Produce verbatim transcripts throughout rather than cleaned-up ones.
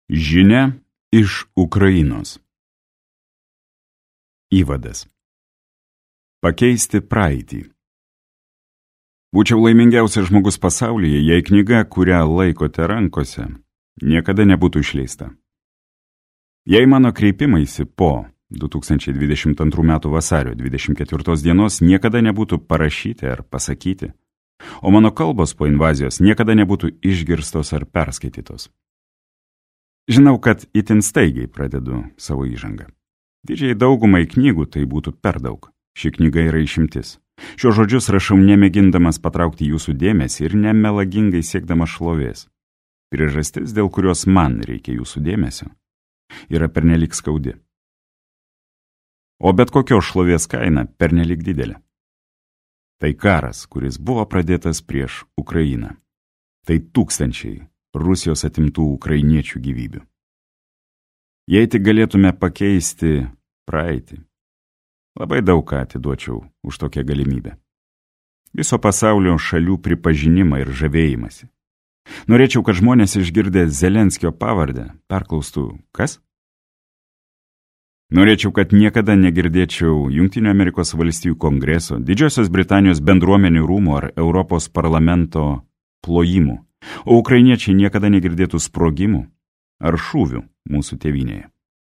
Žinia iš Ukrainos. Įvadas. Pakeisti praeitį. Būčiau laimingiausias žmogus pasaulyje, jei knyga, kurią laikote rankose, niekada nebūtų išleista. Jei mano kreipimaisi po du tūkstančiai dvidešimt antrų metų vasario dvidešimt ketvirtos dienos niekada nebūtų parašyti ar pasakyti, o mano kalbos po invazijos niekada nebūtų išgirstos ar perskaitytos. Žinau, kad itin staigiai pradedu savo įžangą. Didžiai daugumai knygų tai būtų per daug. Ši knyga yra išimtis. Šios žodžius rašau nemėgindamas patraukti jūsų dėmesį ir nemelagingai siekdamas šlovės. Priežastis, dėl kurios man reikia jūsų dėmesio, yra pernelyg skaudi. O bet kokios šlovės kaina pernelyg didelė. Tai karas, kuris buvo pradėtas prieš Ukrainą. Tai tūkstančiai Rusijos atimtų ukrainiečių gyvybių. Jei tik galėtume pakeisti praeitį, labai daug ką atiduočiau už tokią galimybę. Viso pasaulio šalių pripažinimą ir žavėjimąsi. Norėčiau, kad žmonės išgirdę Zelenskio pavardę perklaustų, kas? Norėčiau, kad niekada negirdėčiau Jungtinių Amerikos valstijų kongreso, Didžiosios Britanijos bendruomenių rūmų ar Europos parlamento plojimų, o ukrainiečiai niekada negirdėtų sprogimų ar šūvių mūsų tėvynėje.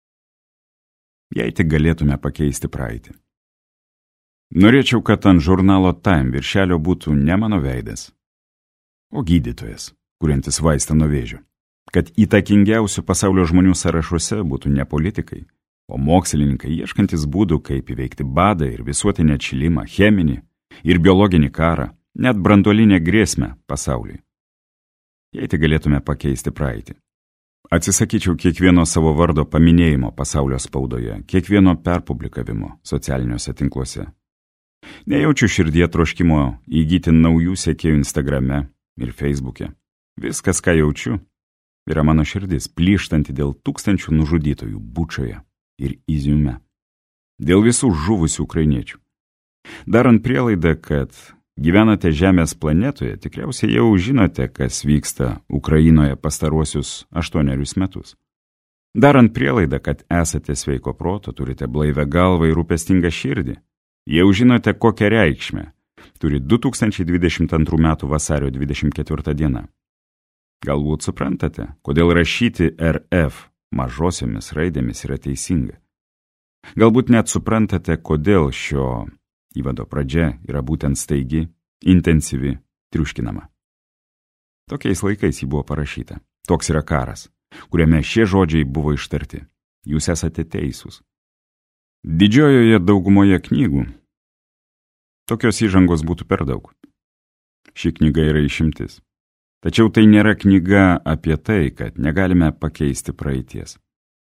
Jei tik galėtume pakeisti praeitį. Norėčiau, kad ant žurnalo Time viršelio būtų ne mano veidas, o gydytojas, kuriantis vaistą nuo vėžio. Kad įtakingiausių pasaulio žmonių sąrašuose būtų ne politikai, o mokslininkai ieškantis būdų, kaip įveikti badą ir visuotinę atšilimą, cheminį ir biologinį karą, net branduolinę grėsmę pasauliui. Jei tik galėtume pakeisti praeitį. Atsisakyčiau kiekvieno savo vardo paminėjimo pasaulio spaudoje, kiekvieno perpublikavimo socialiniuose tinkluose. Nejaučiu širdie troškimo įgyti naujų sekėjų Instagrame ir Facebook'e. Viskas, ką jaučiu, yra mano širdis, plyštanti dėl tūkstančių nužudytojų Bučoje ir Iziume. Dėl visų žuvusių ukrainiečių. Darant prielaidą, kad gyvenate Žemės planetoje, tikriausiai jau žinote, kas vyksta Ukrainoje pastaruosius aštuonerius metus. Darant prielaidą, kad esate sveiko proto, turite blaivę galvą ir rūpestingą širdį, jau žinote, kokią reikšmę turi du tūkstančiai dvidešimt antrų metų vasario dvidešimt ketvirta diena. Galbūt suprantate, kodėl rašyti R F mažosiomis raidėmis yra teisinga. Galbūt net suprantate, kodėl šio įvado pradžia yra būtent staigi, intensyvi, triuškinama. Tokiais laikais jį buvo parašyta. Toks yra karas, kuriame šie žodžiai buvo ištarti. Jūs esate teisūs. Didžiojoje daugumoje knygų tokios įžangos būtų per daug. Ši knyga yra išimtis. Tačiau tai nėra knyga apie tai, kad negalime pakeisti praeities.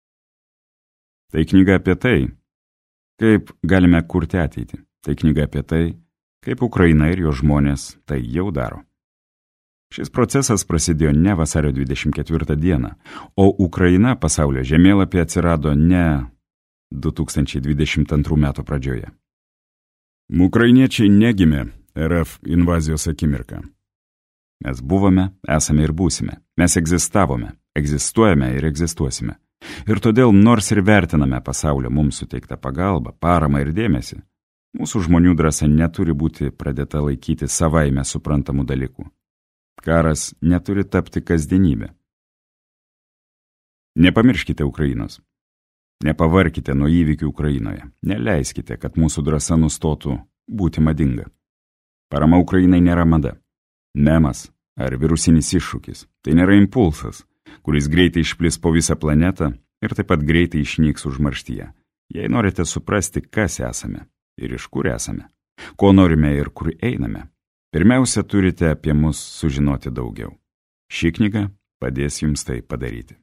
Tai knyga apie tai, kaip galime kurti ateitį. Tai knyga apie tai, kaip Ukraina ir jo žmonės tai jau daro. Šis procesas prasidėjo ne vasario dvidešimt ketvirtą dieną, o Ukraina pasaulio žemėlapyje atsirado ne du tūkstančiai dvidešimt antrų metų pradžioje. Ukrainiečiai negimė R F invazijos akimirką. Mes buvome, esame ir būsime. Mes egzistavome, egzistuojame ir egzistuosime. Ir todėl, nors ir vertiname pasaulio mums suteiktą pagalbą, paramą ir dėmesį, mūsų žmonių drąsa neturi būti pradėta laikyti savaime suprantamų dalykų. Karas neturi tapti kasdienybę. Nepamirškite Ukrainos. Nepavarkite nuo įvykių Ukrainoje. Neleiskite, kad mūsų drąsa nustotų būti madinga. Parama Ukrainai nėra mada, memas ar virusinis iššūkis. Tai nėra impulsas, kuris greitai išplis po visą planetą ir taip pat greitai išnyks užmarštyje. Jei norite suprasti, kas esame ir iš kur esame, ko norime ir kur einame, pirmiausia turite apie mus sužinoti daugiau. Ši knyga padės jums tai padaryti.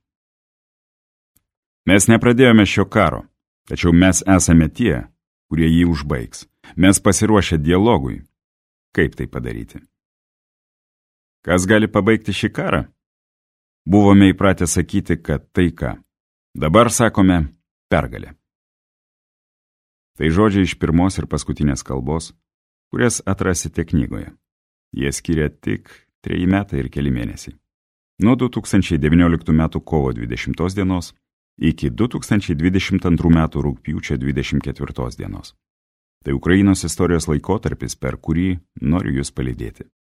Mes nepradėjome šio karo, tačiau mes esame tie, kurie jį užbaigs. Mes pasiruošę dialogui. Kaip tai padaryti? Kas gali pabaigti šį karą? Buvome įpratę sakyti, kad taika. Dabar sakome pergalė. Tai žodžiai iš pirmos ir paskutinės kalbos, kurias atrasite knygoje. Jie skiria tik treji metai ir keli mėnesiai. nuo du tūkstančiai devynioliktų metų kovo dvidešimtos dienos iki du tūkstančiai dvidešimt antrų metų rugpjūčio dvidešimt ketvirtos dienos. Tai Ukrainos istorijos laikotarpis, per kurį noriu jūs palydėti.